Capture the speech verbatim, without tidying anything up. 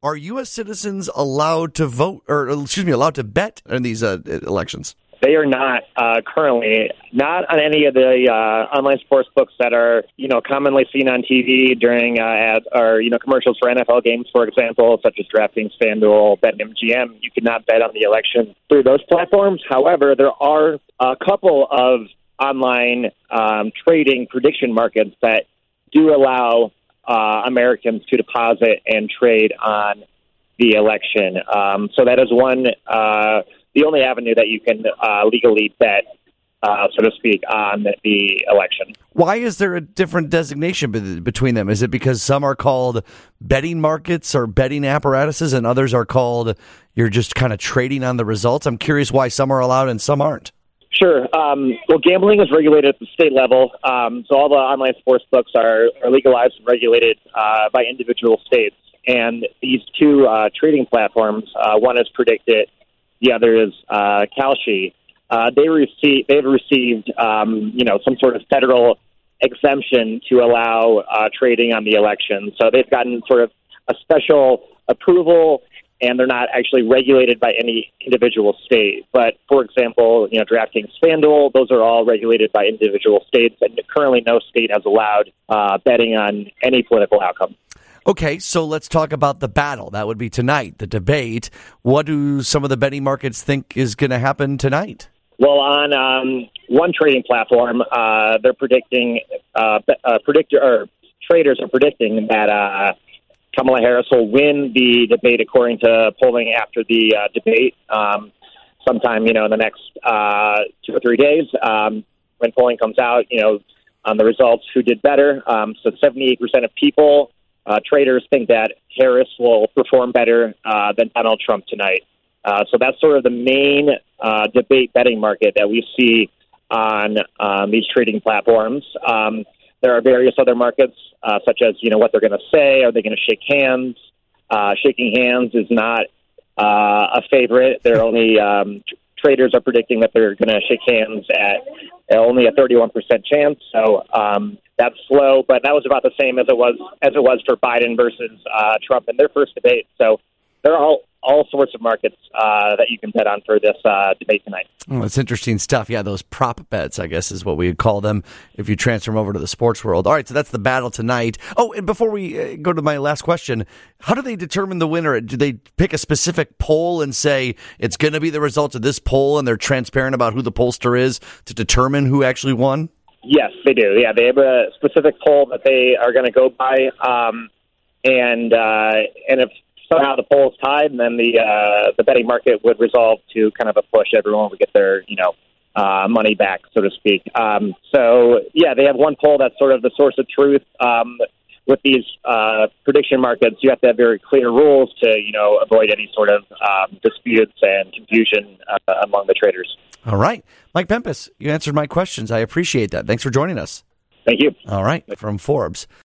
Are U S citizens allowed to vote, or excuse me, allowed to bet in these uh, elections? They are not uh, currently, not on any of the uh, online sports books that are, you know, commonly seen on T V during uh, ads or, you know, commercials for N F L games, for example, such as DraftKings, FanDuel, BetMGM. You cannot bet on the election through those platforms. However, there are a couple of online um, trading prediction markets that do allow uh, Americans to deposit and trade on the election. Um, so that is one, uh, the only avenue that you can uh, legally bet, uh, so to speak, on the election. Why is there a different designation be- between them? Is it because some are called betting markets or betting apparatuses and others are called you're just kind of trading on the results? I'm curious why some are allowed and some aren't. Sure. Um, well, gambling is regulated at the state level, um, so all the online sports books are, are legalized and regulated uh, by individual states. And these two uh, trading platforms, uh, one is Predictit, the other is uh, Kalshi. Uh, they receive they've received um, you know some sort of federal exemption to allow uh, trading on the election. So they've gotten sort of a special approval, and they're not actually regulated by any individual state. But, for example, you know, DraftKings, FanDuel, those are all regulated by individual states, and currently no state has allowed uh, betting on any political outcome. Okay, so let's talk about the battle. That would be tonight, the debate. What do some of the betting markets think is going to happen tonight? Well, on um, one trading platform, uh, they're predicting, uh, uh, predictor or traders are predicting that uh, Kamala Harris will win the debate according to polling after the uh, debate um, sometime, you know, in the next uh, two or three days. Um, when polling comes out, you know, on the results, who did better. Um, so seventy-eight percent of people, uh, traders think that Harris will perform better uh, than Donald Trump tonight. Uh, so that's sort of the main uh, debate betting market that we see on um, these trading platforms. Um, there are various other markets, uh, such as, you know, what they're going to say. Are they going to shake hands? Uh, shaking hands is not uh, a favorite. They're only um, t- traders are predicting that they're going to shake hands at only a thirty-one percent chance. So um, that's slow, but that was about the same as it was as it was for Biden versus uh, Trump in their first debate. So they're all. all sorts of markets uh, that you can bet on for this uh, debate tonight. Oh, it's interesting stuff. Yeah, those prop bets, I guess, is what we would call them if you transfer them over to the sports world. All right, so that's the battle tonight. Oh, and before we uh, go to my last question, how do they determine the winner? Do they pick a specific poll and say it's going to be the result of this poll, and they're transparent about who the pollster is to determine who actually won? Yes, they do. Yeah, they have a specific poll that they are going to go by, um, and uh, and if somehow the poll's tied, and then the uh, the betting market would resolve to kind of a push. Everyone would get their, you know, uh, money back, so to speak. Um, so, yeah, they have one poll that's sort of the source of truth. Um, with these uh, prediction markets, you have to have very clear rules to, you know, avoid any sort of um, disputes and confusion uh, among the traders. All right. Mike Pempis, you answered my questions. I appreciate that. Thanks for joining us. Thank you. All right. From Forbes.